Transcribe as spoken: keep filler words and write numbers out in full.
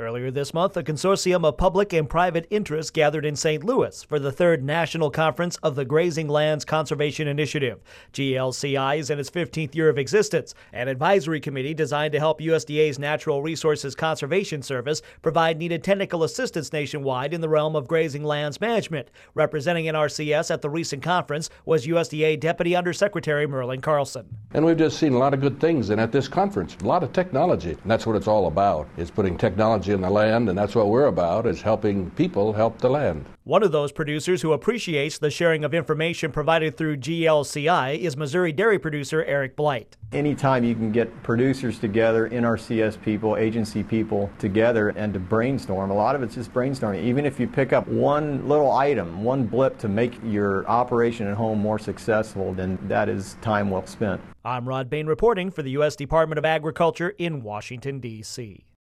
Earlier this month, a consortium of public and private interests gathered in Saint Louis for the third national conference of the Grazing Lands Conservation Initiative. G L C I is in its fifteenth year of existence, an advisory committee designed to help U S D A's Natural Resources Conservation Service provide needed technical assistance nationwide in the realm of grazing lands management. Representing N R C S at the recent conference was U S D A Deputy Undersecretary Merlin Carlson. And we've just seen a lot of good things, and at this conference, a lot of technology. And that's what it's all about, is putting technology in the land, and that's what we're about, is helping people help the land. One of those producers who appreciates the sharing of information provided through G L C I is Missouri dairy producer Eric Blight. Anytime you can get producers together, N R C S people, agency people together, and to brainstorm, a lot of it's just brainstorming. Even if you pick up one little item, one blip to make your operation at home more successful, then that is time well spent. I'm Rod Bain reporting for the U S Department of Agriculture in Washington, D C